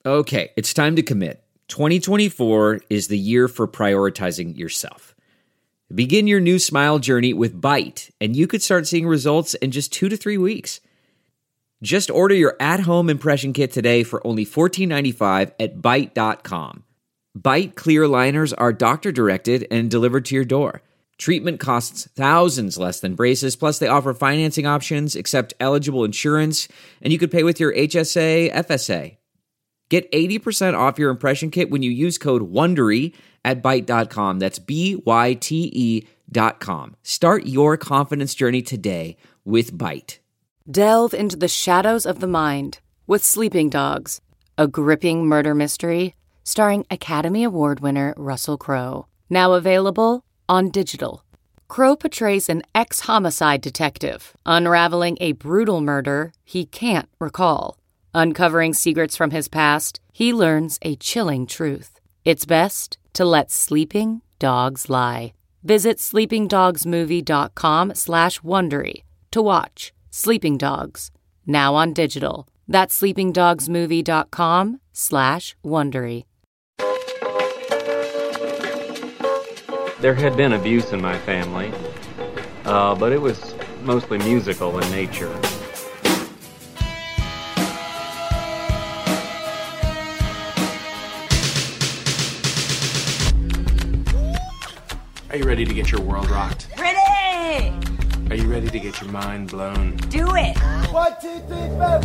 Okay, it's time to commit. 2024 is the year for prioritizing yourself. Begin your new smile journey with Byte, and you could start seeing results in just 2 to 3 weeks. Just order your at-home impression kit today for only $14.95 at Byte.com. Byte clear liners are doctor-directed and delivered to your door. Treatment costs thousands less than braces, plus they offer financing options, accept eligible insurance, and you could pay with your HSA, FSA. Get 80% off your impression kit when you use code WONDERY at Byte.com. That's BYTE.com. Start your confidence journey today with Byte. Delve into the shadows of the mind with Sleeping Dogs, a gripping murder mystery starring Academy Award winner Russell Crowe. Now available on digital. Crowe portrays an ex-homicide detective unraveling a brutal murder he can't recall. Uncovering secrets from his past, he learns a chilling truth. It's best to let sleeping dogs lie. Visit sleepingdogsmovie.com/Wondery to watch Sleeping Dogs, now on digital. That's sleepingdogsmovie.com/Wondery. There had been abuse in my family, but it was mostly musical in nature. Are you ready to get your world rocked? Ready! Are you ready to get your mind blown? Do it! 1, 2, 3, 4.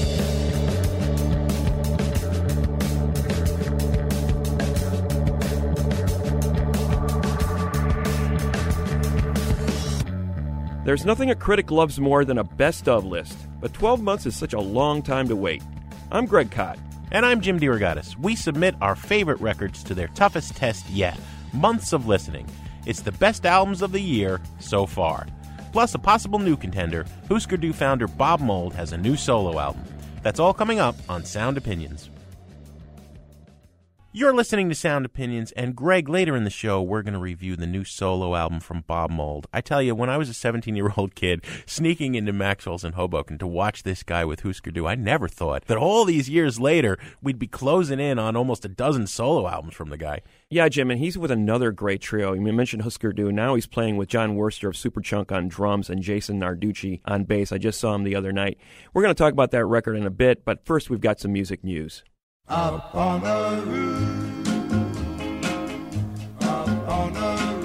There's nothing a critic loves more than a best-of list, but 12 months is such a long time to wait. I'm Greg Kot. And I'm Jim DeRogatis. We submit our favorite records to their toughest test yet, months of listening. It's the best albums of the year so far. Plus a possible new contender, Husker Du founder Bob Mould has a new solo album. That's all coming up on Sound Opinions. You're listening to Sound Opinions, and Greg, later in the show, we're going to review the new solo album from Bob Mould. I tell you, when I was a 17-year-old kid sneaking into Maxwell's in Hoboken to watch this guy with Husker Du, I never thought that all these years later we'd be closing in on almost a dozen solo albums from the guy. Yeah, Jim, and he's with another great trio. You mentioned Husker Du. Now he's playing with John Worster of Superchunk on drums and Jason Narducci on bass. I just saw him the other night. We're going to talk about that record in a bit, but first we've got some music news. Up on the roof, up on the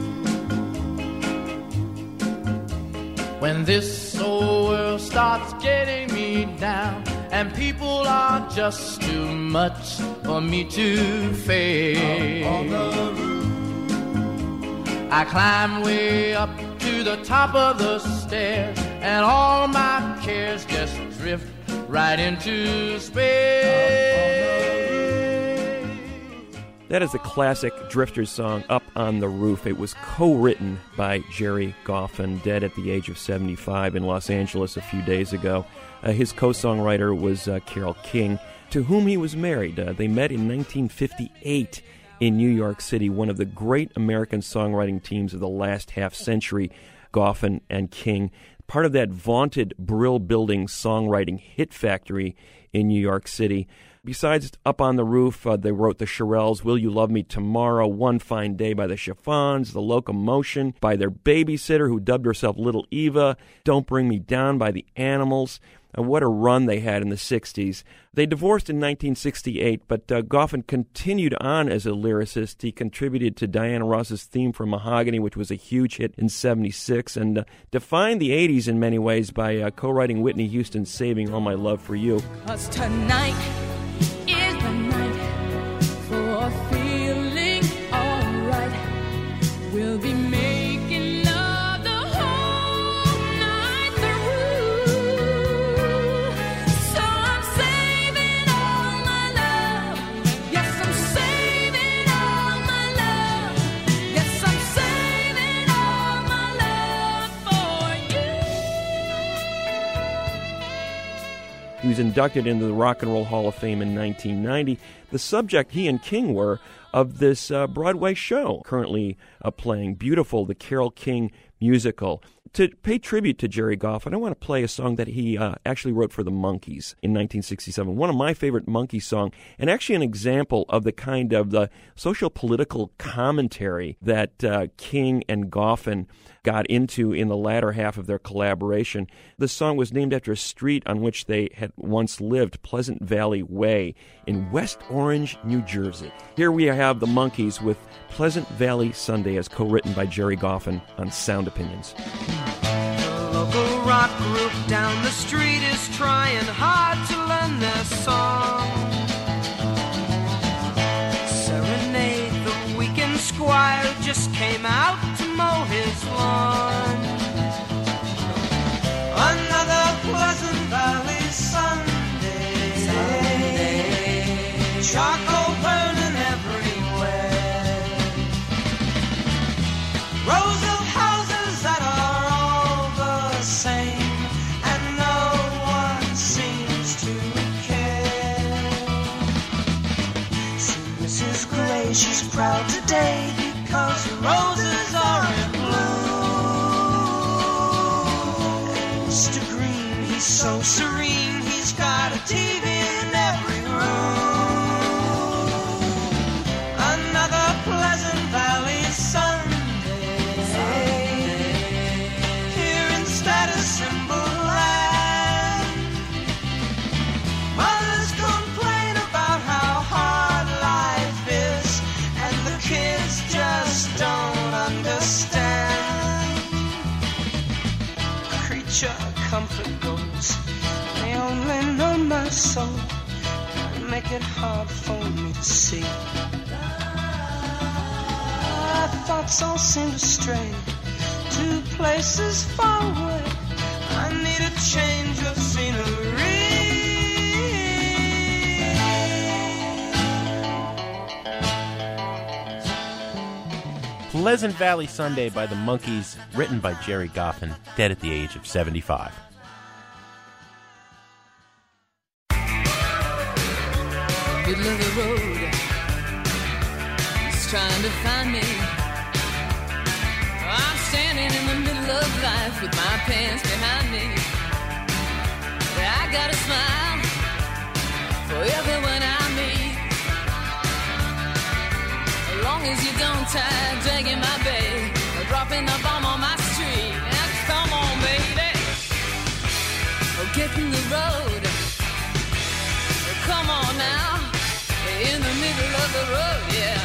roof. When this old world starts getting me down and people are just too much for me to face, up on the roof. I climb way up to the top of the stairs and all my cares just drift right into space. That is a classic Drifters song, Up on the Roof. It was co-written by Jerry Goffin, dead at the age of 75 in Los Angeles a few days ago. His co-songwriter was Carole King, to whom he was married. They met in 1958 in New York City, one of the great American songwriting teams of the last half century, Goffin and King. Part of that vaunted Brill-Building songwriting hit factory in New York City. Besides Up on the Roof, they wrote the Shirelles, Will You Love Me Tomorrow, One Fine Day by the Chiffons, The Locomotion by their babysitter who dubbed herself Little Eva, Don't Bring Me Down by the Animals. And what a run they had in the 60s. They divorced in 1968, but Goffin continued on as a lyricist. He contributed to Diana Ross's theme for Mahogany, which was a huge hit in 76, and defined the 80s in many ways by co-writing Whitney Houston's Saving All My Love for You. 'Cause tonight is the night for feeling alright. We'll be making love the whole night through. So I'm saving all my love. Yes, I'm saving all my love. Yes, I'm saving all my love for you. He was inducted into the Rock and Roll Hall of Fame in 1990. The subject, he and King were, of this Broadway show currently playing, Beautiful, the Carole King musical. To pay tribute to Jerry Goffin, I want to play a song that he actually wrote for the Monkees in 1967. One of my favorite Monkee songs, and actually an example of the kind of the social political commentary that King and Goffin got into in the latter half of their collaboration. The song was named after a street on which they had once lived, Pleasant Valley Way, in West Orange, New Jersey. Here we have the Monkees with Pleasant Valley Sunday, as co-written by Jerry Goffin on Sound Opinions. The local rock group down the street is trying hard to learn their song. Serenade the weekend squire just came out to mow his lawn. Another Pleasant Valley Sunday. Charcoal burning everywhere. Rows of houses that are all the same, and no one seems to care. See Mrs. Gray, she's proud today because the roses are in bloom. And Mr. Green, he's so serene, he's got a TV in every room. Another Pleasant Valley Sunday. Here in Status Symbol Land, mothers complain about how hard life is, and the kids just don't understand. Creature comfort goes, they only know my soul, and make it hard for me to see. My thoughts all seem to stray to places far away. I need a change of scenery. Pleasant Valley Sunday by the Monkees, written by Jerry Goffin, dead at the age of 75. Middle of the road, he's trying to find me. I'm standing in the middle of life with my pants behind me. I got a smile for everyone I meet. As long as you don't tie dragging my bag or dropping the bomb on my street. Now come on, baby, oh, get in the road. Oh, come on now. In the middle of the road, yeah.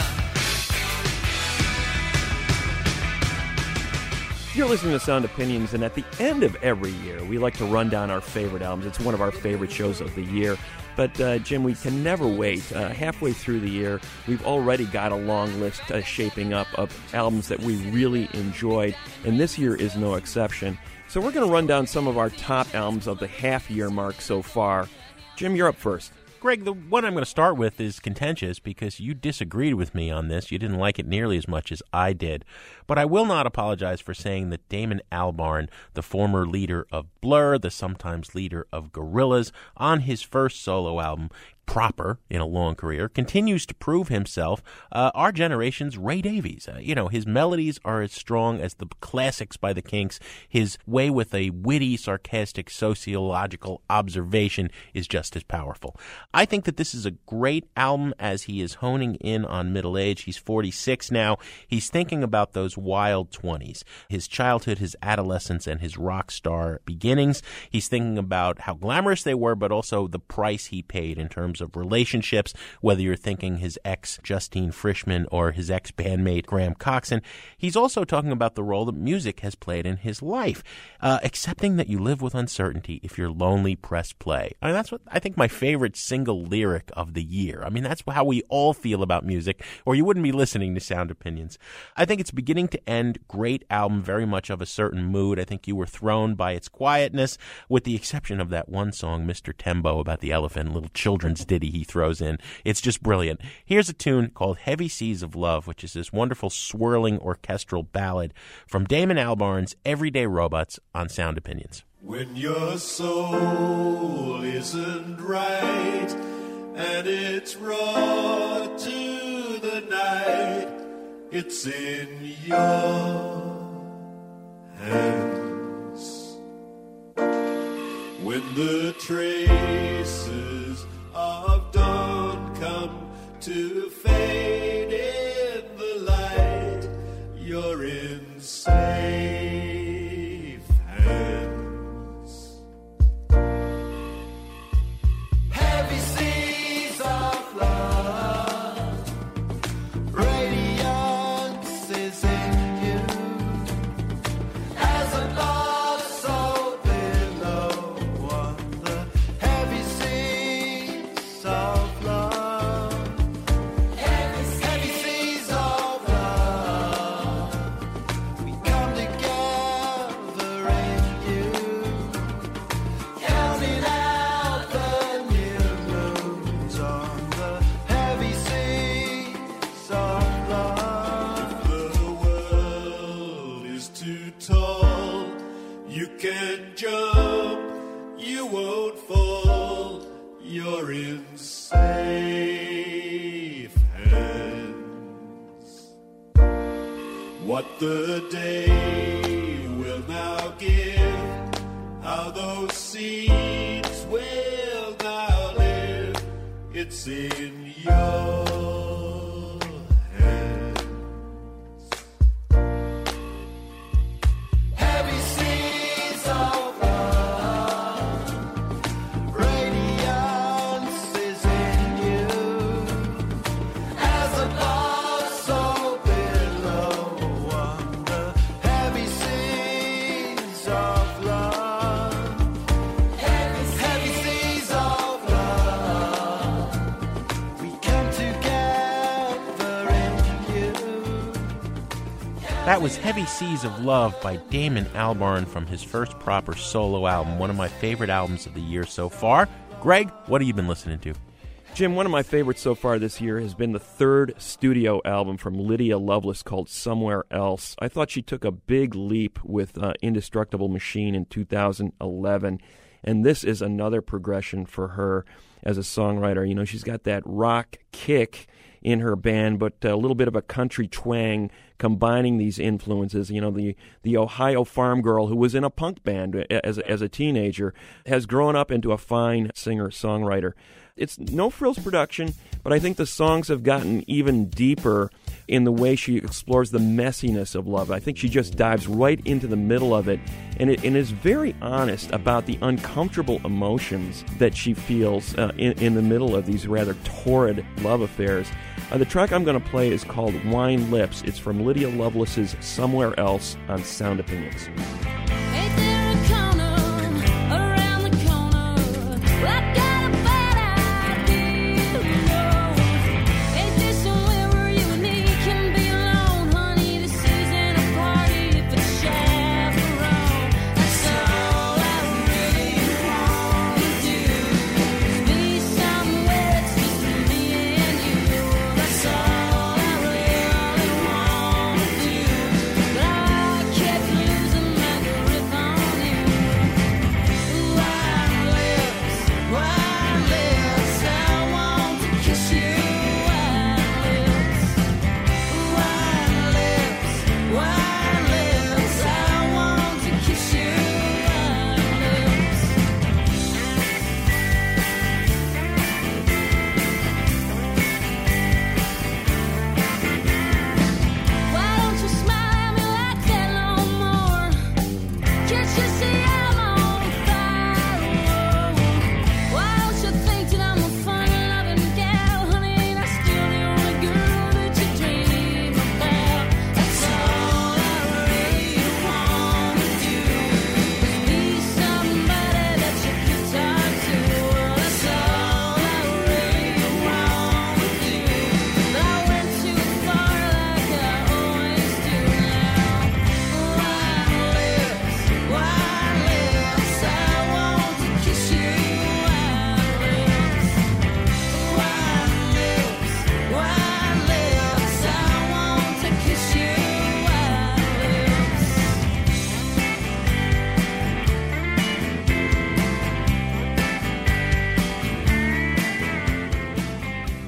You're listening to Sound Opinions, and at the end of every year, we like to run down our favorite albums. It's one of our favorite shows of the year. But, Jim, we can never wait. Halfway through the year, we've already got a long list shaping up of albums that we really enjoyed, and this year is no exception. So we're going to run down some of our top albums of the half-year mark so far. Jim, you're up first. Greg, the one I'm going to start with is contentious because you disagreed with me on this. You didn't like it nearly as much as I did. But I will not apologize for saying that Damon Albarn, the former leader of Blur, the sometimes leader of Gorillaz, on his first solo album, proper in a long career, continues to prove himself our generation's Ray Davies. His melodies are as strong as the classics by the Kinks. His way with a witty, sarcastic, sociological observation is just as powerful. I think that this is a great album as he is honing in on middle age. He's 46 now. He's thinking about those wild 20s, his childhood, his adolescence, and his rock star beginnings. He's thinking about how glamorous they were, but also the price he paid in terms of relationships, whether you're thinking his ex Justine Frischman or his ex-bandmate Graham Coxon. He's also talking about the role that music has played in his life, accepting that you live with uncertainty. If you're lonely, press play. I mean, that's what I think my favorite single lyric of the year. I mean, that's how we all feel about music, or you wouldn't be listening to Sound Opinions. I think it's beginning to end. Great album, very much of a certain mood. I think you were thrown by its quietness, with the exception of that one song, Mr. Tembo, about the elephant, little children's ditty he throws in. It's just brilliant. Here's a tune called Heavy Seas of Love, which is this wonderful swirling orchestral ballad from Damon Albarn's Everyday Robots on Sound Opinions. When your soul isn't right and it's raw to the night, it's in your hand. the traces of dawn come to fade in the light, you're in safe hands. Heavy seas of love, radiance is in you. As above, so below, on the heavy seas of love. Heavy seas of love. We come together in you, counting out the new moons on the heavy seas of love. If the world is too tall, you can jump, you won't fall, you're in safe hands. What the day will now give, how those seeds will now live, it's in your hands. Heavy seas of love, radiance is in you. As above, so below, on the heavy seas of love. Heavy seas of love. We come together in you. That was Heavy Seas of Love by Damon Albarn from his first proper solo album, one of my favorite albums of the year so far. Greg, what have you been listening to? Jim, one of my favorites so far this year has been the third studio album from Lydia Loveless called Somewhere Else. I thought she took a big leap with Indestructible Machine in 2011, and this is another progression for her as a songwriter. You know, she's got that rock kick in her band, but a little bit of a country twang combining these influences. You know, the Ohio farm girl who was in a punk band as a teenager has grown up into a fine singer-songwriter. It's no frills production, but I think the songs have gotten even deeper in the way she explores the messiness of love. I think she just dives right into the middle of it and is very honest about the uncomfortable emotions that she feels in the middle of these rather torrid love affairs. The track I'm going to play is called Wine Lips. It's from Lydia Loveless's Somewhere Else on Sound Opinions. Ain't there a corner around the corner? Well, I've got a bad idea. Ain't there somewhere where you and me can be alone, honey? This isn't a party if it's chaperone. That's all I really want to do is be somewhere it's just me and you. That's all I really want to do. But I kept losing my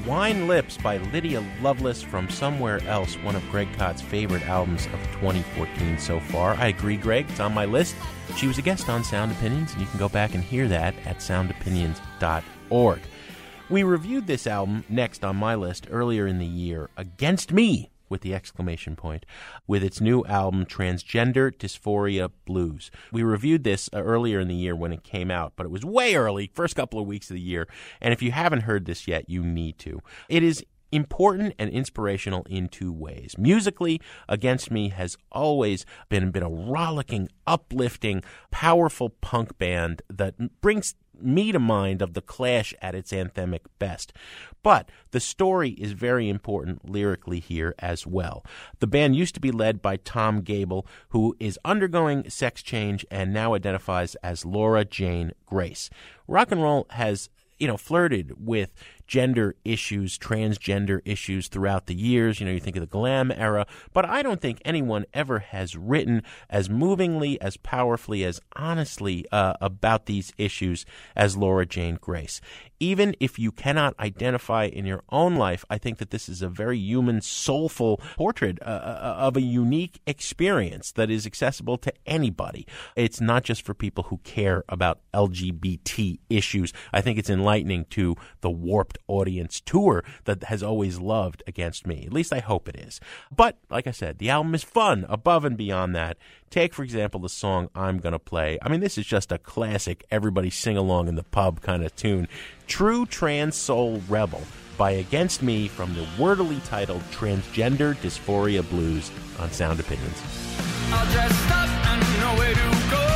Wine Lips by Lydia Lovelace from Somewhere Else, one of Greg Kott's favorite albums of 2014 so far. I agree, Greg. It's on my list. She was a guest on Sound Opinions, and you can go back and hear that at soundopinions.org. We reviewed this album, next on my list, earlier in the year, Against Me, with the exclamation point, with its new album, Transgender Dysphoria Blues. We reviewed this earlier in the year when it came out, but it was way early, first couple of weeks of the year, and if you haven't heard this yet, you need to. It is important and inspirational in two ways. Musically, Against Me has always been a rollicking, uplifting, powerful punk band that brings me to mind of The Clash at its anthemic best. But the story is very important lyrically here as well. The band used to be led by Tom Gable, who is undergoing sex change and now identifies as Laura Jane Grace. Rock and roll has flirted with gender issues, transgender issues throughout the years. You think of the glam era, but I don't think anyone ever has written as movingly, as powerfully, as honestly about these issues as Laura Jane Grace. Even if you cannot identify in your own life, I think that this is a very human, soulful portrait of a unique experience that is accessible to anybody. It's not just for people who care about LGBT issues. I think it's enlightening to the warped audience tour that has always loved Against Me. At least I hope it is. But, like I said, the album is fun above and beyond that. Take, for example, the song I'm Gonna Play. I mean, this is just a classic, everybody sing along in the pub kind of tune. True Trans Soul Rebel by Against Me from the wordily titled Transgender Dysphoria Blues on Sound Opinions. All dressed up and know where to go.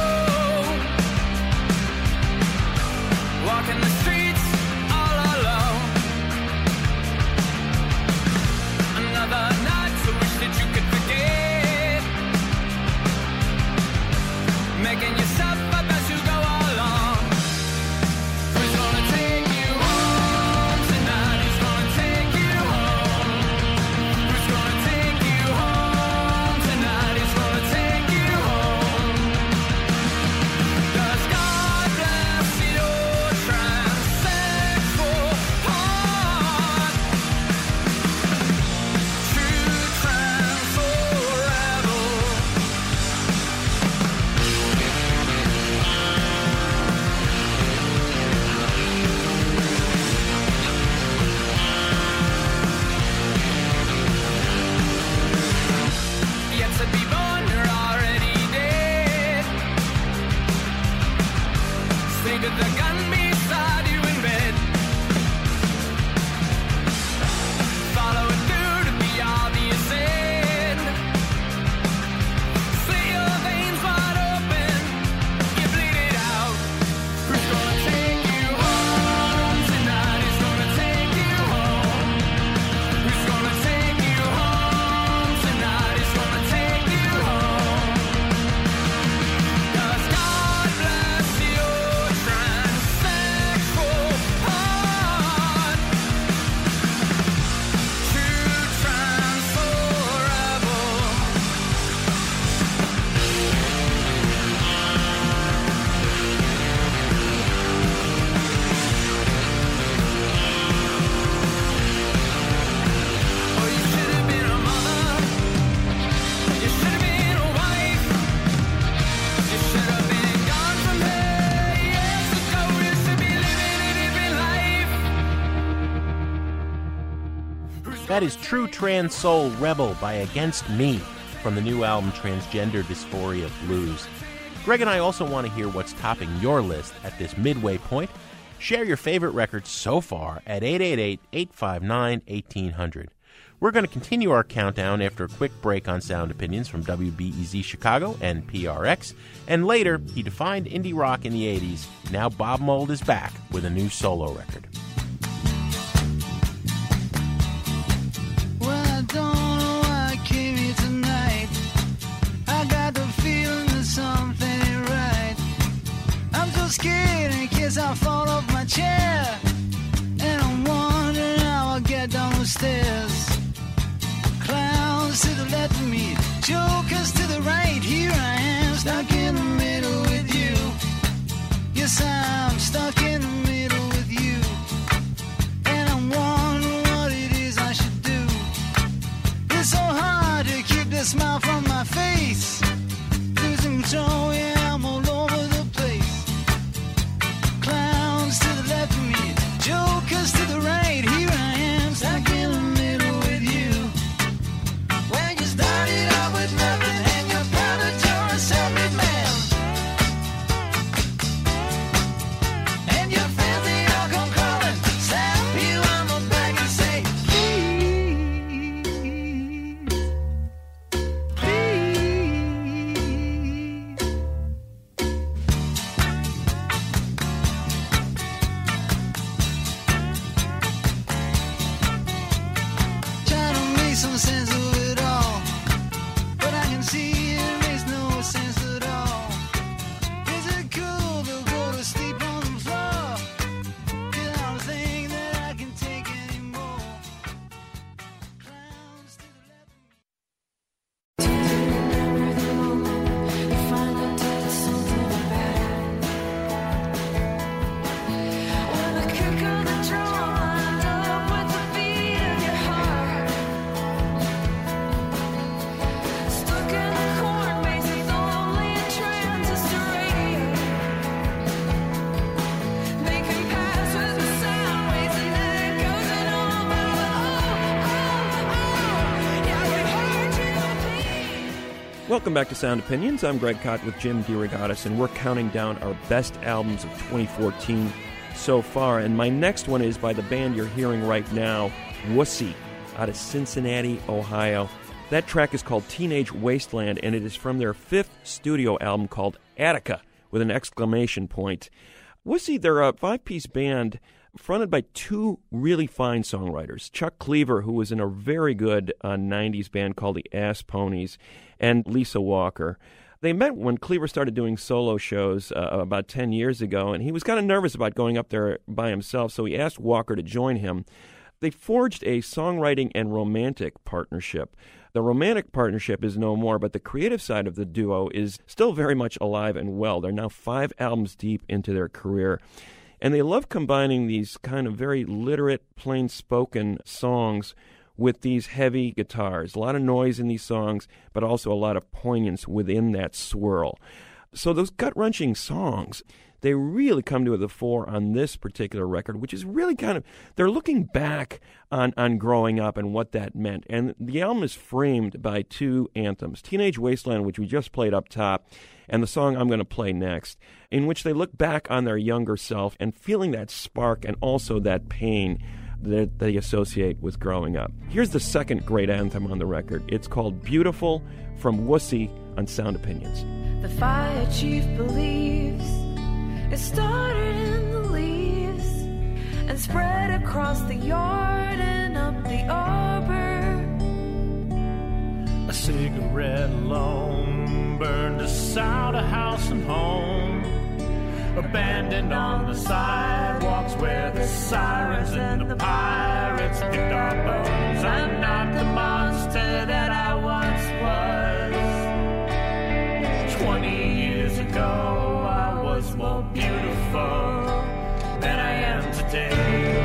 Walking the streets all alone. Another night, so wish that you could forget. Making yourself up as you go along. Who's gonna take you home tonight? Who's gonna take you home? Who's gonna take you home tonight? Who's gonna take you home? Does God bless your transsexual heart? True trans soul rebel. Yet to be born, you're already dead. Think of the gun beside you in bed. Follow it through to the obvious end. Slit your veins wide open, you bleed it out. Who's gonna take you home tonight? Who's gonna take you home? Who's gonna take you home tonight? Who's gonna take you home? Does God bless your transsexual heart? True trans soul rebel. Oh, you should have been a mother. You should have been a wife. You should have been gone from here years ago. You should be living a different life. That is True Trans Soul Rebel by Against Me from the new album Transgender Dysphoria Blues. Greg and I also want to hear what's topping your list at this midway point. Share your favorite records so far at 888-859-1800. We're going to continue our countdown after a quick break on Sound Opinions from WBEZ Chicago and PRX. And later, he defined indie rock in the 80s. Now Bob Mould is back with a new solo record. Well, I don't know why I came here tonight. I got the feeling that something ain't right. I'm so scared in case I fall off my chair. And I'm wondering how I'll get down the stairs. Clowns to the left of me, jokers to the right. Here I am, stuck in the middle with you. Yes, I'm stuck in the middle with you. And I'm wondering some sense of it all. But I can see it makes no sense at all. Is it cool to go to sleep on the floor? 'Cause I don't think that I can take anymore. Clowns to the left of me. Welcome back to Sound Opinions. I'm Greg Kot with Jim DeRogatis, and we're counting down our best albums of 2014 so far. And my next one is by the band you're hearing right now, Wussy, out of Cincinnati, Ohio. That track is called Teenage Wasteland, and it is from their 5th studio album called Attica, with an exclamation point. Wussy, they're a 5-piece band fronted by 2 really fine songwriters. Chuck Cleaver, who was in a very good 90s band called the Ass Ponies, and Lisa Walker. They met when Cleaver started doing solo shows about 10 years ago, and he was kind of nervous about going up there by himself, so he asked Walker to join him. They forged a songwriting and romantic partnership. The romantic partnership is no more, but the creative side of the duo is still very much alive and well. They're now 5 albums deep into their career. And they love combining these kind of very literate, plain-spoken songs with these heavy guitars. A lot of noise in these songs, but also a lot of poignance within that swirl. So those gut-wrenching songs, they really come to the fore on this particular record, which is really kind of, they're looking back on growing up and what that meant. And the album is framed by 2 anthems, Teenage Wasteland, which we just played up top, and the song I'm going to play next, in which they look back on their younger self and feeling that spark and also that pain that they associate with growing up. Here's the second great anthem on the record. It's called Beautiful, from Wussy on Sound Opinions. The fire chief believes it started in the leaves and spread across the yard and up the arbor. A cigarette alone burned us out of house and home, abandoned on the sidewalks where the sirens and the pirates picked our bones. I'm not the monster that I once was. 20 years ago I was more beautiful than I am today.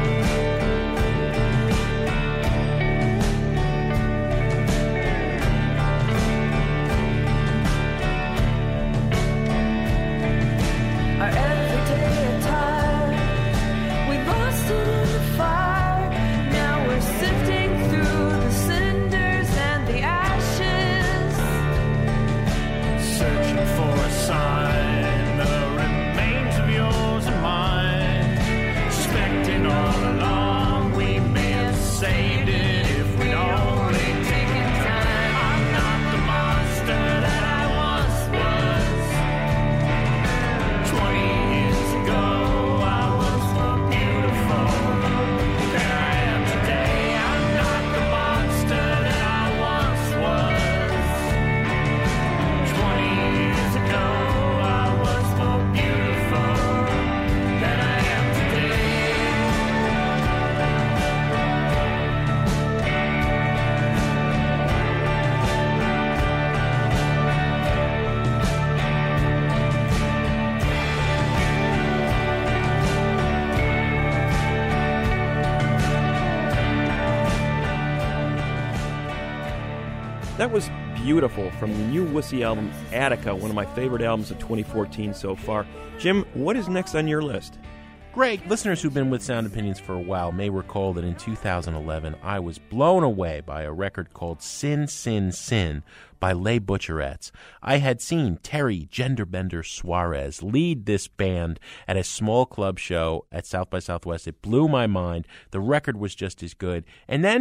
Our everyday attire, we lost it in the fire. Now we're sifting through the cinders and the ashes, Searching for a sign, the remains of yours and mine. Suspecting all along we may have saved it if we'd only taken time. I'm not the monster that I once was. 20 years ago I was more beautiful than I am today. I'm not the monster that I once was. 20 years ago I was more beautiful than I am today. That was Beautiful from the new Wussy album, Attica, one of my favorite albums of 2014 so far. Jim, what is next on your list? Greg, listeners who've been with Sound Opinions for a while may recall that in 2011 I was blown away by a record called Sin, Sin, Sin by Les Butcherettes. I had seen Terry Genderbender Suarez lead this band at a small club show at South by Southwest. It blew my mind. The record was just as good. And then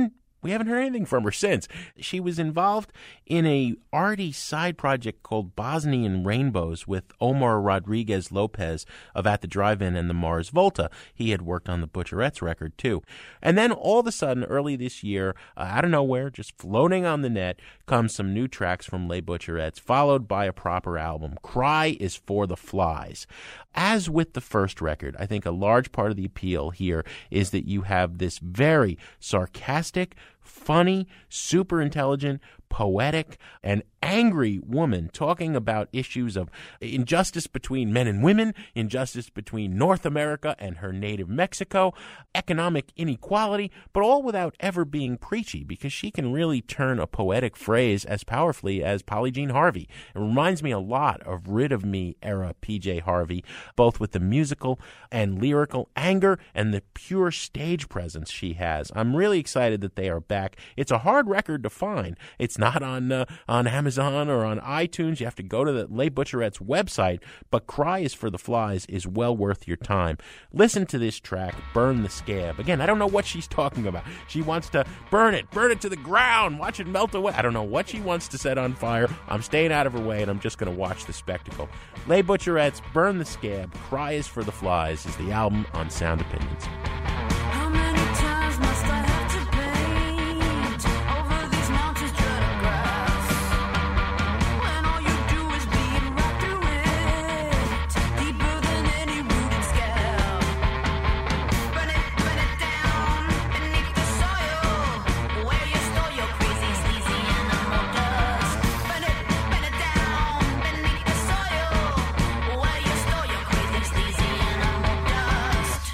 We haven't heard anything from her since. She was involved in a arty side project called Bosnian Rainbows with Omar Rodriguez Lopez of At the Drive-In and the Mars Volta. He had worked on the Butcherettes record, too. And then all of a sudden, early this year, out of nowhere, just floating on the net, comes some new tracks from Les Butcherettes, followed by a proper album. Cry is for the Flies. As with the first record, I think a large part of the appeal here is that you have this very sarcastic, funny, super intelligent, poetic, and angry woman talking about issues of injustice between men and women, injustice between North America and her native Mexico, economic inequality, but all without ever being preachy, because she can really turn a poetic phrase as powerfully as Polly Jean Harvey. It reminds me a lot of Rid of Me era PJ Harvey, both with the musical and lyrical anger and the pure stage presence she has. I'm really excited that they are back. It's a hard record to find. It's not on Amazon or on iTunes. You have to go to the Les Butcherettes website, but Cry is for the Flies is well worth your time. Listen to this track, Burn the Scab. Again, I don't know what she's talking about. She wants to burn it to the ground, watch it melt away. I don't know what she wants to set on fire. I'm staying out of her way, and I'm just going to watch the spectacle. Les Butcherettes, Burn the Scab, Cry is for the Flies is the album on Sound Opinions. How many times must I have to paint over these mountains tread of grass? When all you do is bleed right through it, deeper than any rooted scab. Burn it down beneath the soil, where you store your crazy, sleazy animal dust. Burn it down beneath the soil, where you store your crazy, sleazy animal dust.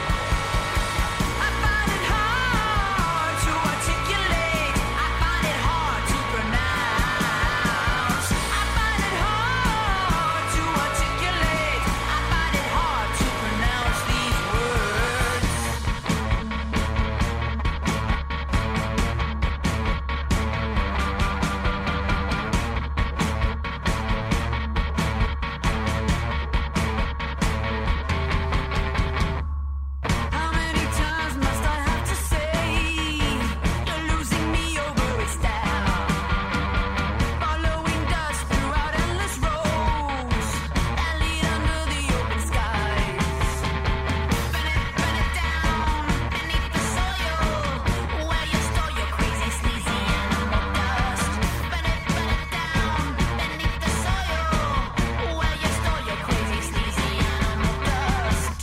I find it hard to articulate. I find it hard to pronounce. I find it hard to articulate. I find it hard to pronounce these words. How many times must I have to say you're losing me over its style? Following dust throughout endless roads that lead under the open skies. Burn it down beneath the soil, where you store your crazy, sleazy animal dust. Burn it down beneath the soil, where you store your crazy, sleazy animal dust.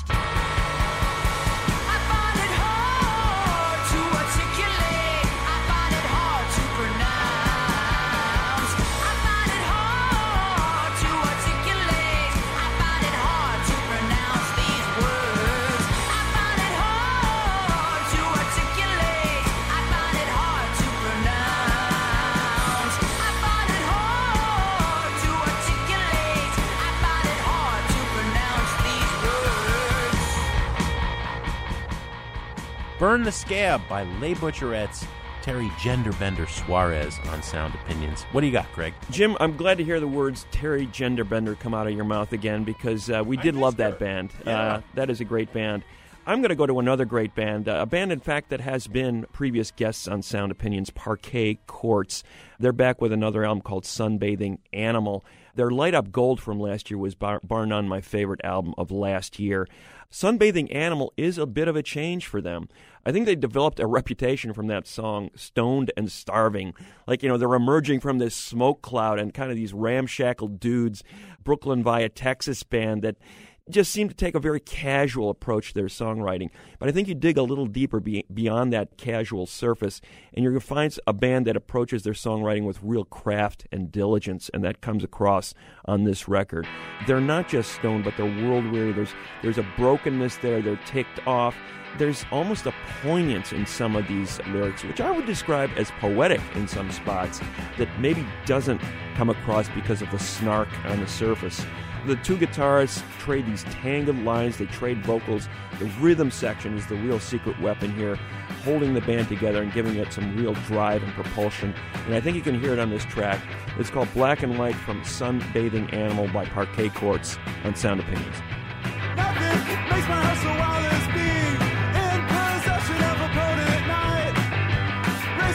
I find it hard to articulate. I find it hard to pronounce. I find it hard to articulate. I find it hard to pronounce these words. I find it hard to articulate. I find it hard to pronounce. I find it hard to articulate. I find it hard to pronounce these words. Burn the Scab by Les Butcherettes, Terry Genderbender Suarez on Sound Opinions. What do you got, Greg? Jim, I'm glad to hear the words Terry Genderbender come out of your mouth again, because we did love that band. Yeah. That is a great band. I'm going to go to another great band, a band, in fact, that has been previous guests on Sound Opinions, Parquet Courts. They're back with another album called Sunbathing Animal. Their Light Up Gold from last year was bar none my favorite album of last year. Sunbathing Animal is a bit of a change for them. I think they developed a reputation from that song, Stoned and Starving. Like, you know, they're emerging from this smoke cloud and kind of these ramshackle dudes, Brooklyn via Texas band that just seem to take a very casual approach to their songwriting. But I think you dig a little deeper beyond that casual surface, and you're going to find a band that approaches their songwriting with real craft and diligence, and that comes across on this record. They're not just stoned, but they're world-weary. There's a brokenness there. They're ticked off. There's almost a poignance in some of these lyrics, which I would describe as poetic in some spots, that maybe doesn't come across because of the snark on the surface. The two guitarists trade these tangled lines, they trade vocals. The rhythm section is the real secret weapon here, holding the band together and giving it some real drive and propulsion. And I think you can hear it on this track. It's called Black and White from Sunbathing Animal by Parquet Courts on Sound Opinions. Nothing makes my heart so wild as being in possession of a potent night.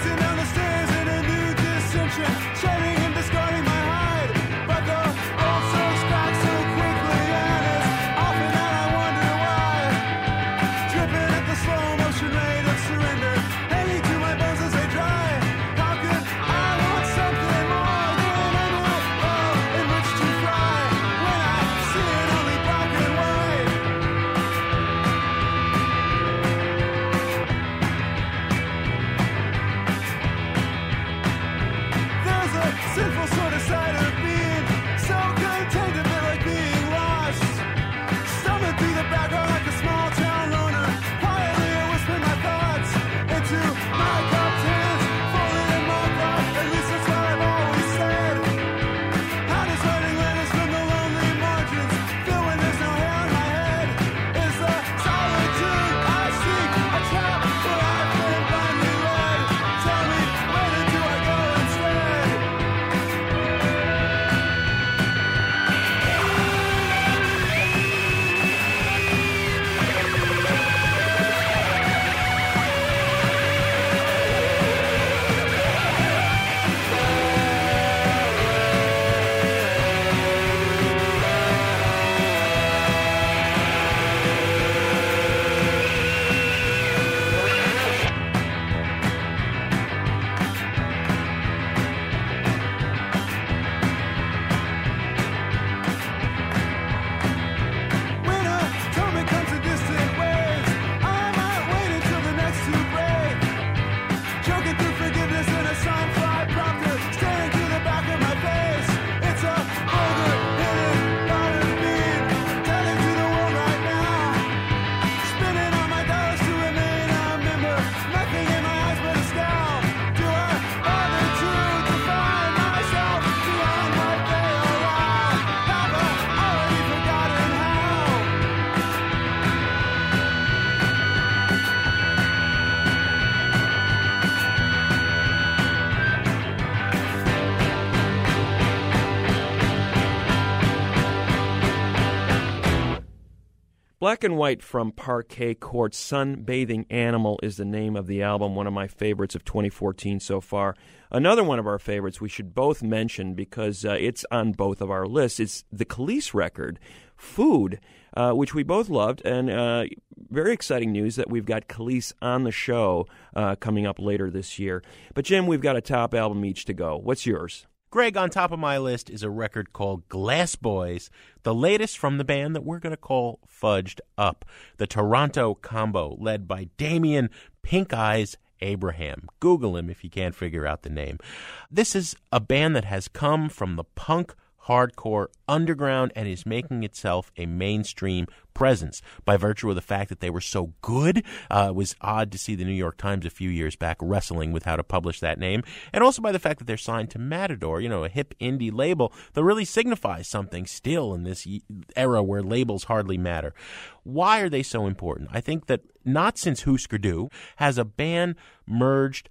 Black and White from Parquet Court, Sunbathing Animal is the name of the album, one of my favorites of 2014 so far. Another one of our favorites we should both mention because it's on both of our lists. It's the Khalees record, Food, which we both loved, and very exciting news that we've got Khalees on the show coming up later this year. But Jim, we've got a top album each to go. What's yours? Greg, on top of my list is a record called Glass Boys, the latest from the band that we're going to call Fudged Up, the Toronto combo led by Damien Pink Eyes Abraham. Google him if you can't figure out the name. This is a band that has come from the punk hardcore underground and is making itself a mainstream presence by virtue of the fact that they were so good. It was odd to see the New York Times a few years back wrestling with how to publish that name, and also by the fact that they're signed to Matador, a hip indie label that really signifies something still in this era where labels hardly matter. Why are they so important? I think that not since Husker Du has a band merged,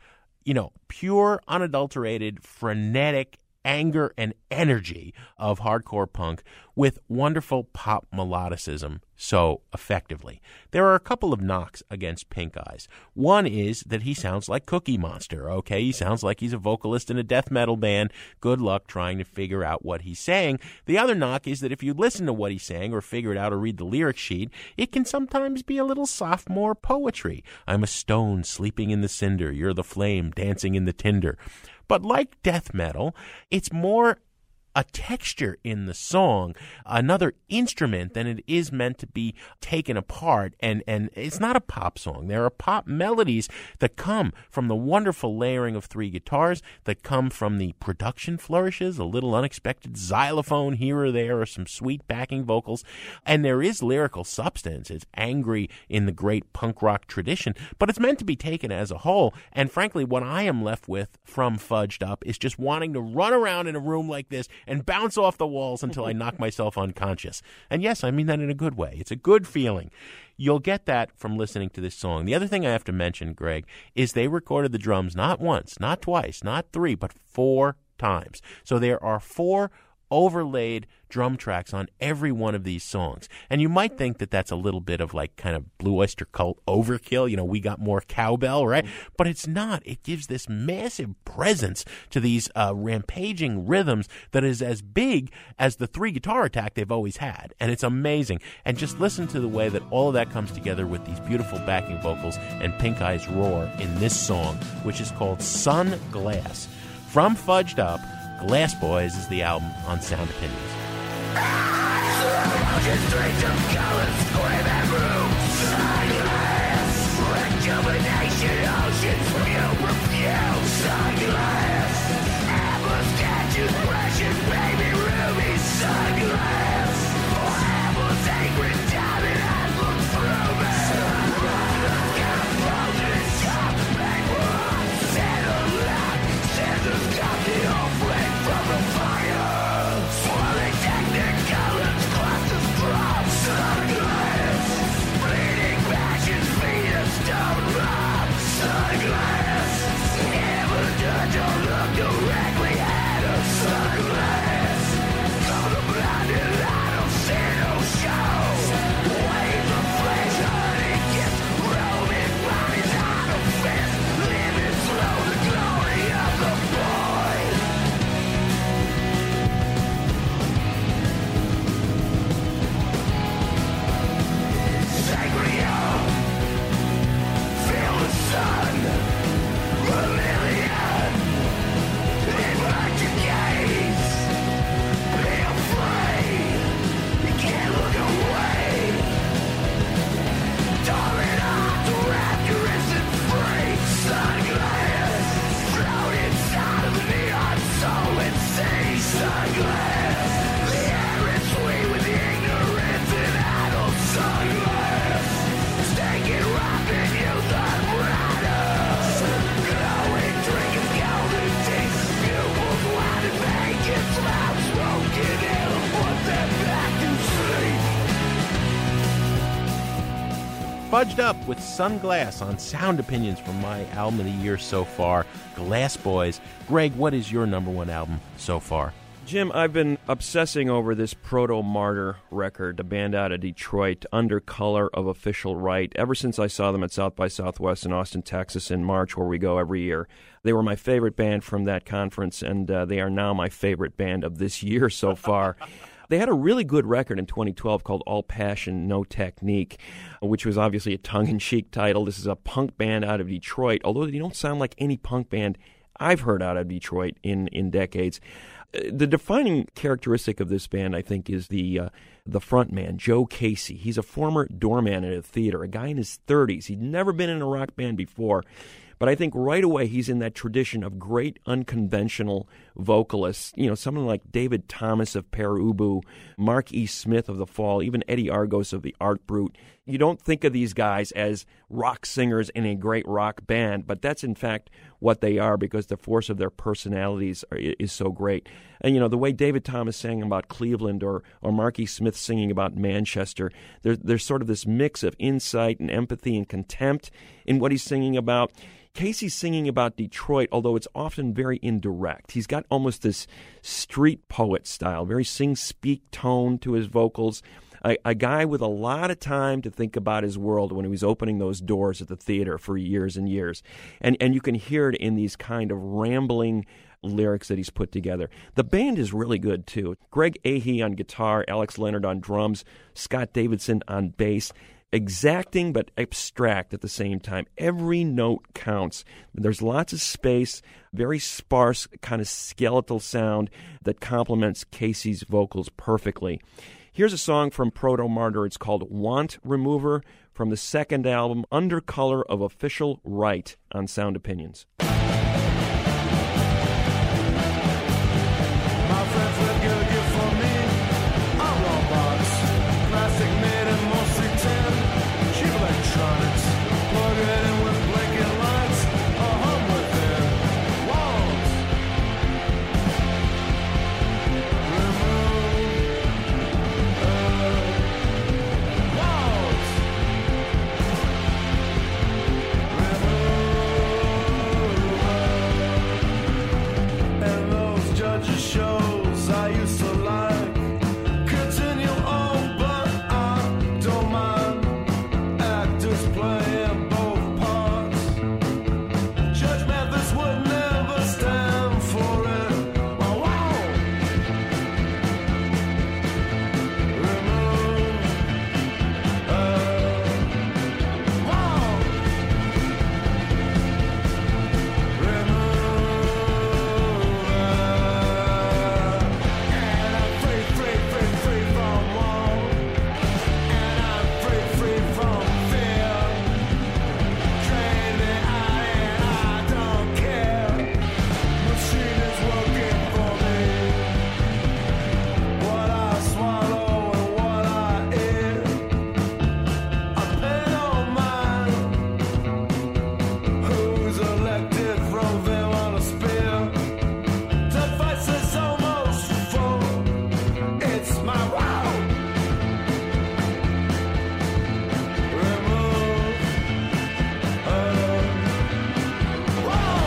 pure, unadulterated, frenetic anger and energy of hardcore punk with wonderful pop melodicism so effectively. There are a couple of knocks against Pink Eyes. One is that he sounds like Cookie Monster, okay? He sounds like he's a vocalist in a death metal band. Good luck trying to figure out what he's saying. The other knock is that if you listen to what he's saying or figure it out or read the lyric sheet, it can sometimes be a little sophomore poetry. I'm a stone sleeping in the cinder. You're the flame dancing in the tinder. But like death metal, it's more a texture in the song, another instrument than it is meant to be taken apart. And it's not a pop song. There are pop melodies that come from the wonderful layering of three guitars, that come from the production flourishes, a little unexpected xylophone here or there, or some sweet backing vocals. And there is lyrical substance. It's angry in the great punk rock tradition, but it's meant to be taken as a whole. And frankly, what I am left with from Fudged Up is just wanting to run around in a room like this and bounce off the walls until I knock myself unconscious. And yes, I mean that in a good way. It's a good feeling. You'll get that from listening to this song. The other thing I have to mention, Greg, is they recorded the drums not once, not twice, not three, but 4 times. So there are 4 overlaid drum tracks on every one of these songs. And you might think that that's a little bit of like kind of Blue Oyster Cult overkill. We got more cowbell, right? But it's not. It gives this massive presence to these rampaging rhythms that is as big as the 3 guitar attack they've always had. And it's amazing. And just listen to the way that all of that comes together with these beautiful backing vocals and Pink Eye's roar in this song, which is called Sun Glass. From Fudged Up, Glass Boys is the album on Sound Opinions. Fudged Up with Sunglass on Sound Opinions from my album of the year so far, Glass Boys. Greg, what is your number 1 album so far? Jim, I've been obsessing over this Proto-Martyr record, a band out of Detroit, Under Color of Official Right, ever since I saw them at South by Southwest in Austin, Texas in March, where we go every year. They were my favorite band from that conference, and they are now my favorite band of this year so far. They had a really good record in 2012 called All Passion, No Technique, which was obviously a tongue-in-cheek title. This is a punk band out of Detroit, although they don't sound like any punk band I've heard out of Detroit in decades. The defining characteristic of this band, I think, is the front man, Joe Casey. He's a former doorman at a theater, a guy in his 30s. He'd never been in a rock band before, but I think right away he's in that tradition of great unconventional vocalists. You know, someone like David Thomas of Pere Ubu, Mark E. Smith of The Fall, even Eddie Argos of the Art Brute. You don't think of these guys as rock singers in a great rock band, but that's in fact what they are because the force of their personalities is so great. And, you know, the way David Thomas sang about Cleveland or Mark E. Smith singing about Manchester, there's sort of this mix of insight and empathy and contempt in what he's singing about. Casey's singing about Detroit, although it's often very indirect. He's got almost this street poet style, very sing-speak tone to his vocals. A guy with a lot of time to think about his world when he was opening those doors at the theater for years and years. And you can hear it in these kind of rambling lyrics that he's put together. The band is really good, too. Greg Ahee on guitar, Alex Leonard on drums, Scott Davidson on bass. Exacting but abstract at the same time. Every note counts. There's lots of space, very sparse, kind of skeletal sound that complements Casey's vocals perfectly. Here's a song from Proto-Martyr. It's called Want Remover from the second album, Under Color of Official Right, on Sound Opinions. My friends will get a gift from me. A robots, plastic made and mostly tin. Cheap electronics, plug it in with blinking lights. A home within walls. And those judges shows I used to like. Continue on, but I don't mind. Actors playing both parts. Judge Mathis would never stand for it. Wow, wow. Remove. Wow. And I'm free from war. And I'm free from fear. Train me out and I don't care. Machine is working for me. What I swallow and what I eat, I pay no mind. Who's elected from them on a spear? Device is almost full. It's my wow. Remove. Wow.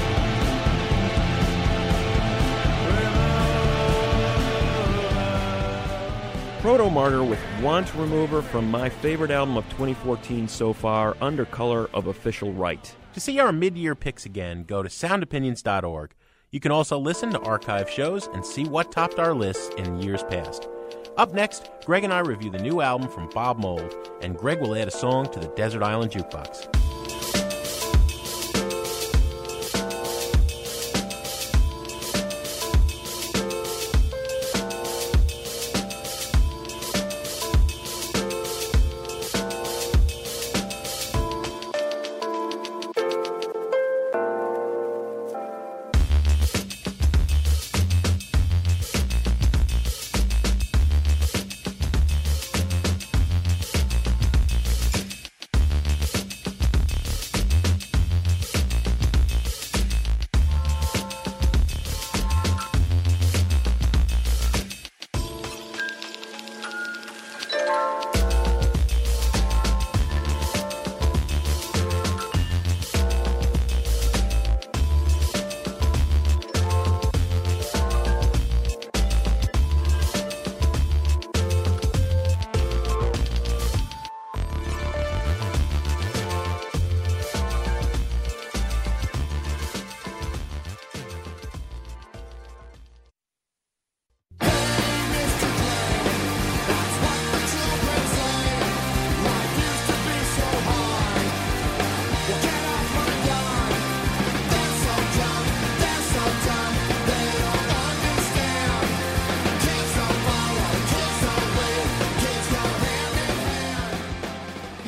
Proto-Martyr with Want Remover from my favorite album of 2014 so far, Under Color of Official Right. To see our mid-year picks again, go to soundopinions.org. You can also listen to archive shows and see what topped our lists in years past. Up next, Greg and I review the new album from Bob Mould, and Greg will add a song to the Desert Island Jukebox.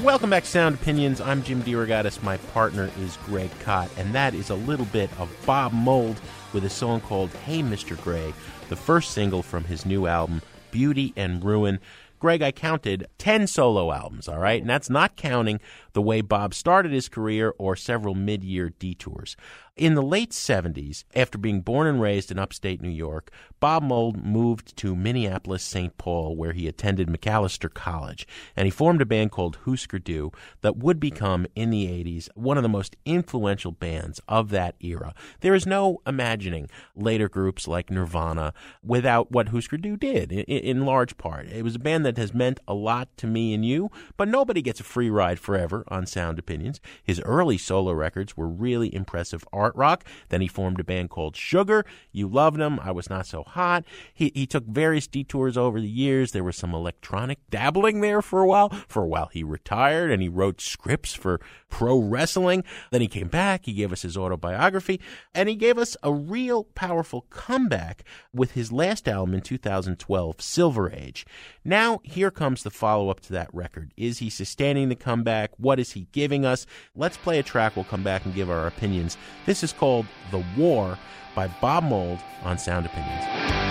Welcome back to Sound Opinions. I'm Jim DeRogatis. My partner is Greg Kot, and that is a little bit of Bob Mould with a song called Hey Mr. Gray, the first single from his new album, Beauty and Ruin. Greg, I counted 10 solo albums, all right? And that's not counting the way Bob started his career or several mid-year detours. In the late 70s, after being born and raised in upstate New York, Bob Mould moved to Minneapolis, St. Paul, where he attended Macalester College, and he formed a band called Husker Du that would become, in the 80s, one of the most influential bands of that era. There is no imagining later groups like Nirvana without what Husker Du did, in large part. It was a band that has meant a lot to me and you, but nobody gets a free ride forever on Sound Opinions. His early solo records were really impressive art rock. Then he formed a band called Sugar. You loved him. I Was Not So Hot. He took various detours over the years. There was some electronic dabbling there for a while. For a while he retired and he wrote scripts for pro wrestling. Then he came back. He gave us his autobiography and he gave us a real powerful comeback with his last album in 2012, Silver Age. Now here comes the follow-up to that record. Is he sustaining the comeback? What is he giving us? Let's play a track. We'll come back and give our opinions. This is called The War by Bob Mould on Sound Opinions.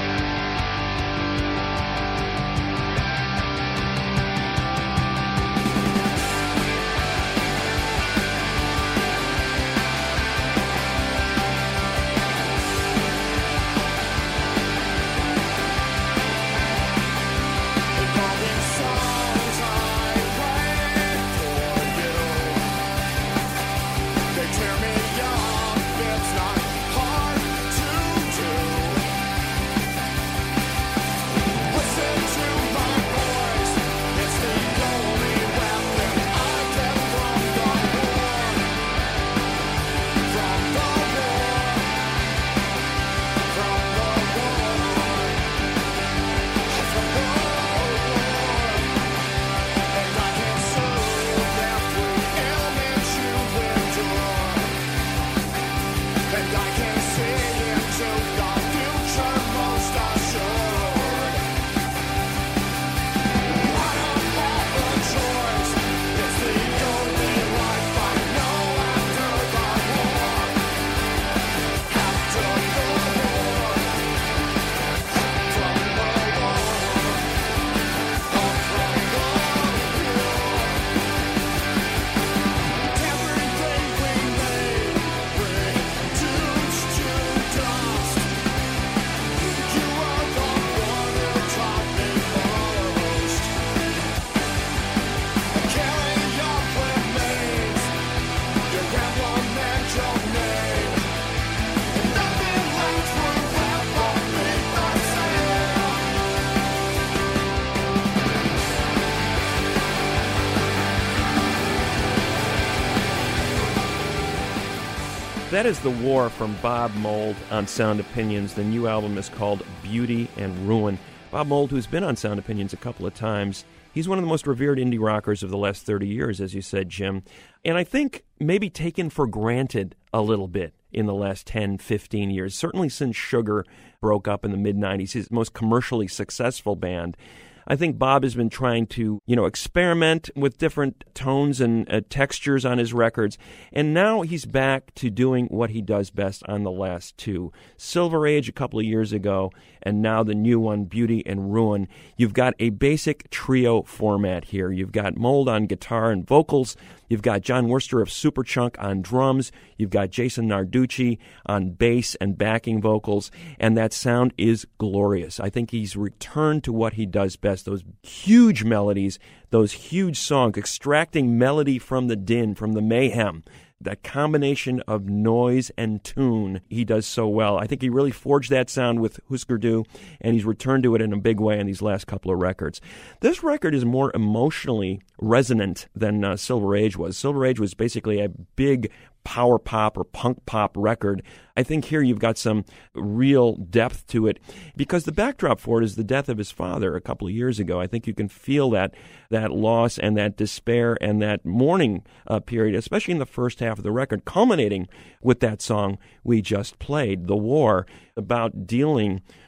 That is The War from Bob Mould on Sound Opinions. The new album is called Beauty and Ruin. Bob Mould, who's been on Sound Opinions a couple of times, he's one of the most revered indie rockers of the last 30 years, as you said, Jim. And I think maybe taken for granted a little bit in the last 10, 15 years, certainly since Sugar broke up in the mid-90s, his most commercially successful band. I think Bob has been trying to, experiment with different tones and textures on his records. And now he's back to doing what he does best on the last two. Silver Age a couple of years ago, and now the new one, Beauty and Ruin. You've got a basic trio format here. You've got Mould on guitar and vocals. You've got John Worster of Superchunk on drums. You've got Jason Narducci on bass and backing vocals. And that sound is glorious. I think he's returned to what he does best. Those huge melodies, those huge songs, extracting melody from the din, from the mayhem. That combination of noise and tune he does so well. I think he really forged that sound with Husker Du, and he's returned to it in a big way in these last couple of records. This record is more emotionally resonant than Silver Age was. Silver Age was basically a big power pop or punk pop record. I think here you've got some real depth to it because the backdrop for it is the death of his father a couple of years ago. I think you can feel that loss and that despair and that mourning period, especially in the first half of the record, culminating with that song we just played, The War, about dealing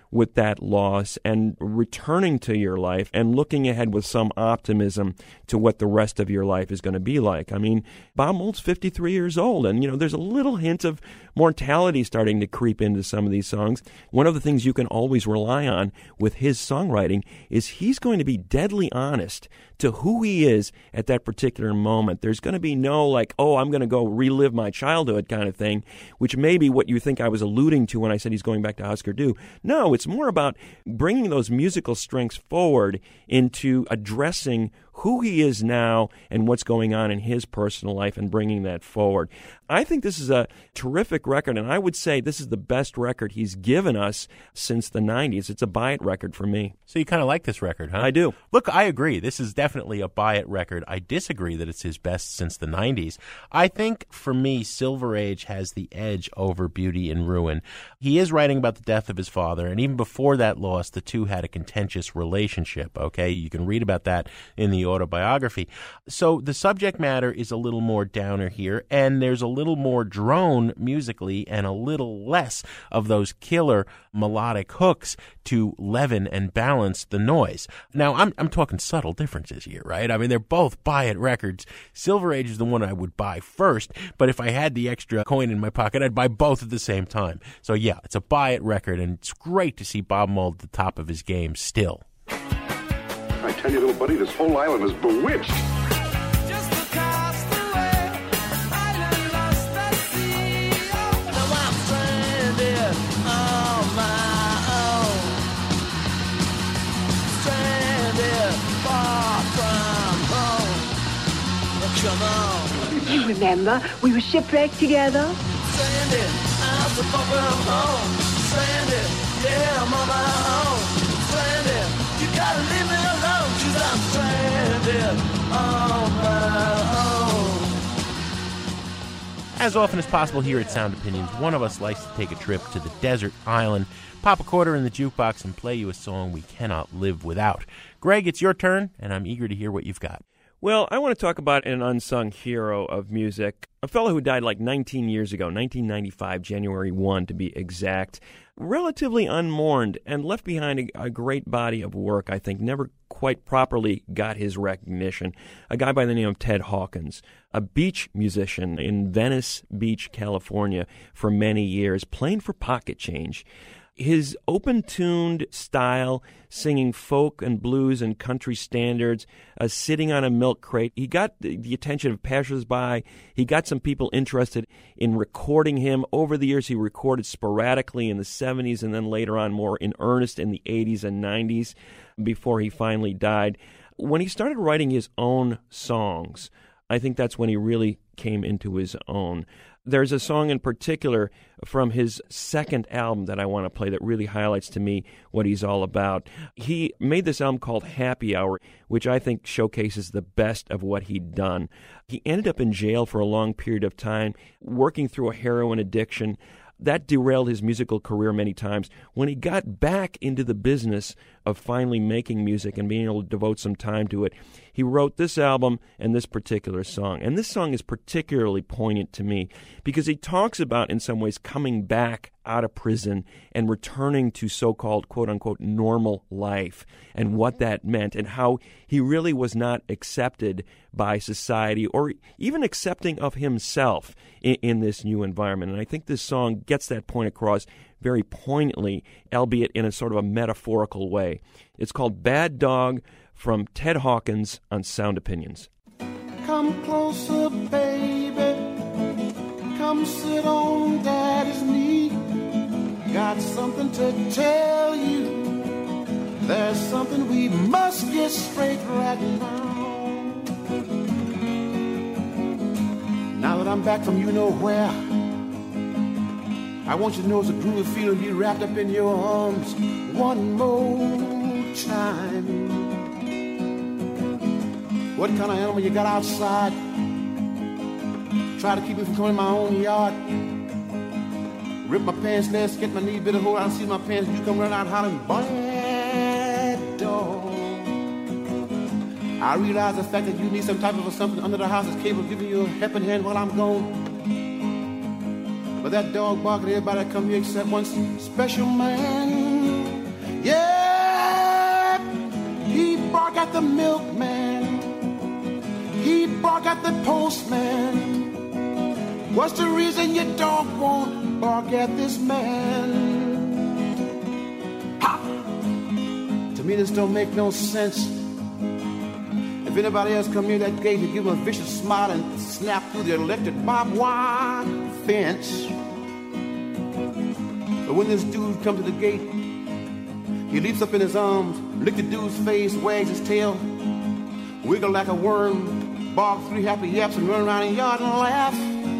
with that loss and returning to your life and looking ahead with some optimism to what the rest of your life is going to be like. I mean, Bob Mould's 53 years old, and, there's a little hint of mortality starting to creep into some of these songs. One of the things you can always rely on with his songwriting is he's going to be deadly honest to who he is at that particular moment. There's going to be no like, oh, I'm going to go relive my childhood kind of thing, which may be what you think I was alluding to when I said he's going back to Husker Du. No, it's more about bringing those musical strengths forward into addressing who he is now and what's going on in his personal life and bringing that forward. I think this is a terrific record, and I would say this is the best record he's given us since the 90s. It's a buy-it record for me. So you kind of like this record, huh? I do. Look, I agree. This is definitely a buy-it record. I disagree that it's his best since the 90s. I think, for me, Silver Age has the edge over Beauty and Ruin. He is writing about the death of his father, and even before that loss, the two had a contentious relationship, okay? You can read about that in the autobiography. So the subject matter is a little more downer here, and there's a little more drone musically and a little less of those killer melodic hooks to leaven and balance the noise. Now, I'm talking subtle differences here, right? I mean, they're both buy-it records. Silver Age is the one I would buy first, but if I had the extra coin in my pocket, I'd buy both at the same time. So yeah, it's a buy-it record, and it's great to see Bob Mould at the top of his game still. I tell you, little buddy, this whole island is bewitched. Just across the way, island lost at sea. Now I'm stranded on my own. Stranded far from home. Come on. You remember, we were shipwrecked together. Stranded, I'm so far from home. Stranded, yeah, I'm on my own. Stranded, you gotta leave me alone, 'cause I'm stranded on my own. As often as possible here at Sound Opinions, one of us likes to take a trip to the desert island, pop a quarter in the jukebox, and play you a song we cannot live without. Greg, it's your turn, and I'm eager to hear what you've got. Well, I want to talk about an unsung hero of music, a fellow who died like 19 years ago, 1995, January 1 to be exact, relatively unmourned and left behind a great body of work, I think, never quite properly got his recognition. A guy by the name of Ted Hawkins, a beach musician in Venice Beach, California for many years, playing for pocket change. His open-tuned style, singing folk and blues and country standards, sitting on a milk crate. He got the attention of passers-by. He got some people interested in recording him. Over the years, he recorded sporadically in the 70s and then later on more in earnest in the 80s and 90s before he finally died. When he started writing his own songs, I think that's when he really came into his own. There's a song in particular from his second album that I want to play that really highlights to me what he's all about. He made this album called Happy Hour, which I think showcases the best of what he'd done. He ended up in jail for a long period of time, working through a heroin addiction. That derailed his musical career many times. When he got back into the business of finally making music and being able to devote some time to it, he wrote this album and this particular song. And this song is particularly poignant to me because he talks about, in some ways, coming back out of prison and returning to so-called, quote-unquote, normal life and what that meant and how he really was not accepted by society or even accepting of himself in this new environment. And I think this song gets that point across very poignantly, albeit in a sort of a metaphorical way. It's called Bad Dog from Ted Hawkins on Sound Opinions. Come closer, baby. Come sit on Daddy's knee. Got something to tell you. There's something we must get straight right now. Now that I'm back from you know where, I want you to know it's a groovy feeling to be wrapped up in your arms one more time. What kind of animal you got outside? Try to keep me from coming in my own yard. Rip my pants legs, get my knee bit of hole. I don't see my pants. You come running out hollering, bad dog. I realize the fact that you need some type of something under the house that's capable of giving you a helping hand while I'm gone. But that dog barking at everybody that come here except one special man. Yeah, he bark at the milkman. He bark at the postman. What's the reason your dog won't bark at this man? Ha! To me, this don't make no sense. If anybody else come near that gate, he'd give him a vicious smile and snap through the electric barbed wire fence. But when this dude comes to the gate, he leaps up in his arms, lick the dude's face, wags his tail, wiggle like a worm, bark 3 happy yaps, and run around the yard and laugh.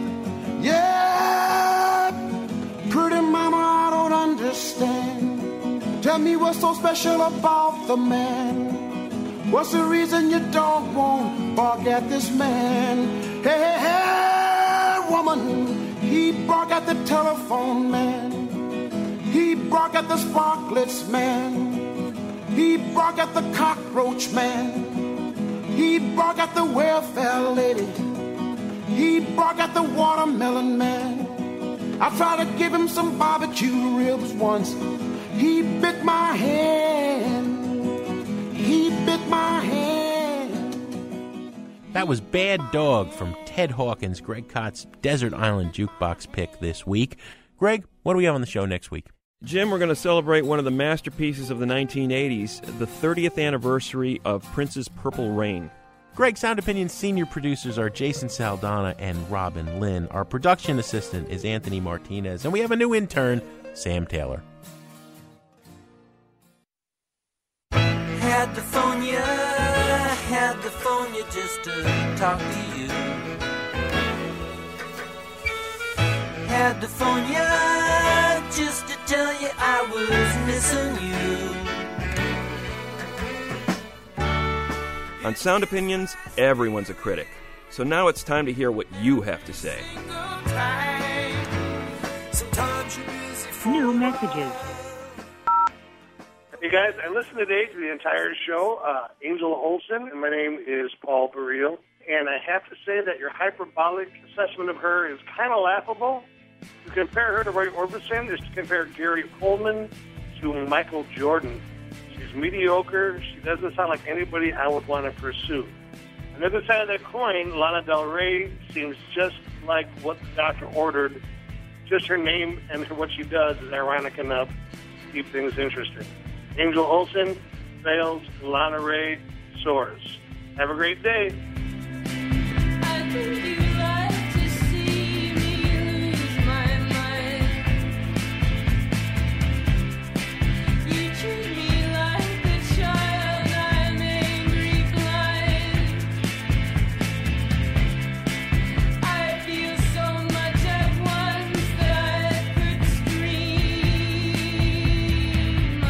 Yeah, pretty mama, I don't understand. Tell me what's so special about the man. What's the reason your dog won't bark at this man? Hey, hey, hey, woman, he bark at the telephone man. He bark at the sparklets man. He bark at the cockroach man. He bark at the welfare lady. He bark at the watermelon man. I tried to give him some barbecue ribs once. He bit my hand. He bit my hand. That was Bad Dog from Ted Hawkins, Greg Kott's Desert Island Jukebox pick this week. Greg, what do we have on the show next week? Jim, we're going to celebrate one of the masterpieces of the 1980s, the 30th anniversary of Prince's Purple Rain. Greg, Sound Opinion's senior producers are Jason Saldana and Robin Lynn. Our production assistant is Anthony Martinez, and we have a new intern, Sam Taylor. Had the phone ya just to talk to you. Had the phone ya just to tell you I was missing you. On Sound Opinions, everyone's a critic. So now it's time to hear what you have to say. New messages. Hey guys, I listened today to the entire show, Angel Olsen, and my name is Paul Baril. And I have to say that your hyperbolic assessment of her is kind of laughable. To compare her to Roy Orbison is to compare Gary Coleman to Michael Jordan. She's mediocre. She doesn't sound like anybody I would want to pursue. On the other side of that coin, Lana Del Rey seems just like what the doctor ordered. Just her name and what she does is ironic enough to keep things interesting. Angel Olsen fails, Lana Ray soars. Have a great day. I think you like to see me lose my mind. You treat me like the child I'm angry blind. I feel so much at once that I could scream.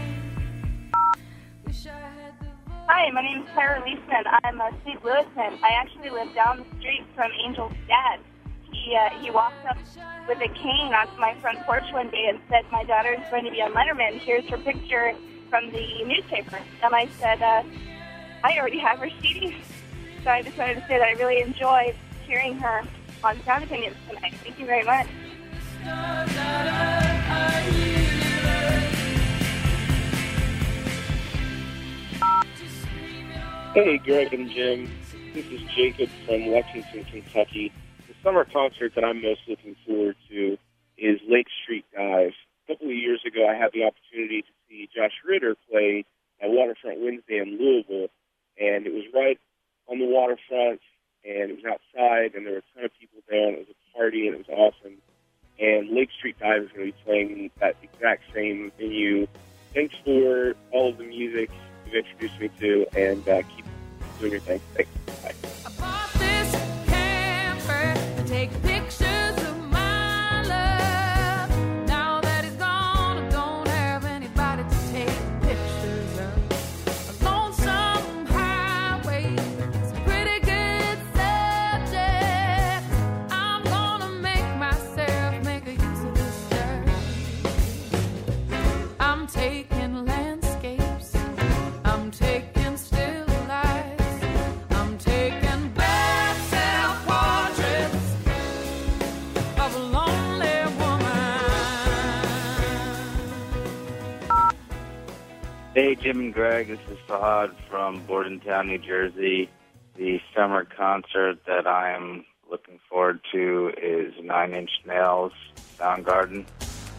Hi, my name is Tyra Leeson. I'm a St. Louisan. I actually live down the street from Angel's dad. He walked up with a cane onto my front porch one day and said, "My daughter is going to be on Letterman. Here's her picture from the newspaper." And I said, I already have her CD. So I just wanted to say that I really enjoyed hearing her on Sound Opinions tonight. Thank you very much. Hey, Greg and Jim. This is Jacob from Lexington, Kentucky. The summer concert that I'm most looking forward to is Lake Street Dive. A couple of years ago, I had the opportunity to see Josh Ritter play at Waterfront Wednesday in Louisville, and it was right on the waterfront, and it was outside, and there were a ton of people there, and it was a party, and it was awesome. And Lake Street Dive is going to be playing that exact same venue. Thanks for all of the music you've introduced me to, and keep doing your thing. Thanks. Bye. Take pictures of my love. Now that he's gone, I don't have anybody to take pictures of. A lonesome highway, it's a pretty good subject. I'm gonna make myself make a use of this dirt. I'm taking landscapes, I'm taking still lives, I'm taking bad self-portraits. Hey, Jim and Greg, this is Fahad from Bordentown, New Jersey. The summer concert that I am looking forward to is 9 Inch Nails, Soundgarden.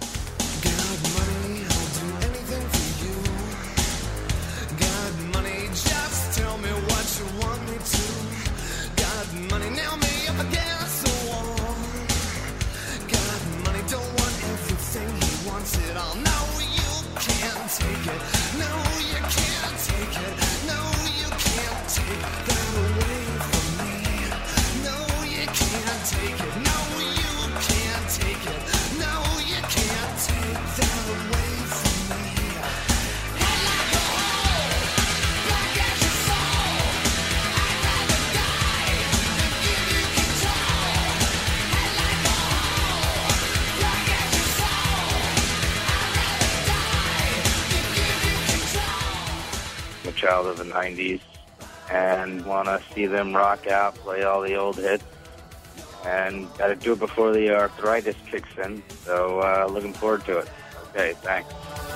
Got money, just tell me what you want me to. Got money, nail me up against the wall. Got money, don't want everything, he wants it all. No, you can't take it. No, you can't take it. No, you can't take that away from me. No, you can't take it. No, you can't take it. No, you can't take that away from me. Head like a hole, back as you fall. I'd rather die than give you control. Head like a hole, back as you fall. I'd rather die than give you control. I'm a child of the 90s and want to see them rock out, play all the old hits. And got to do it before the arthritis kicks in. So looking forward to it. Okay, thanks.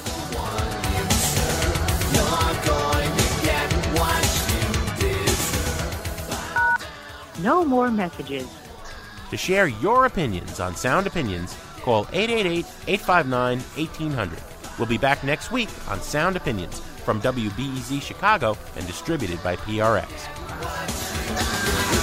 No more messages. To share your opinions on Sound Opinions, call 888-859-1800. We'll be back next week on Sound Opinions from WBEZ Chicago and distributed by PRX.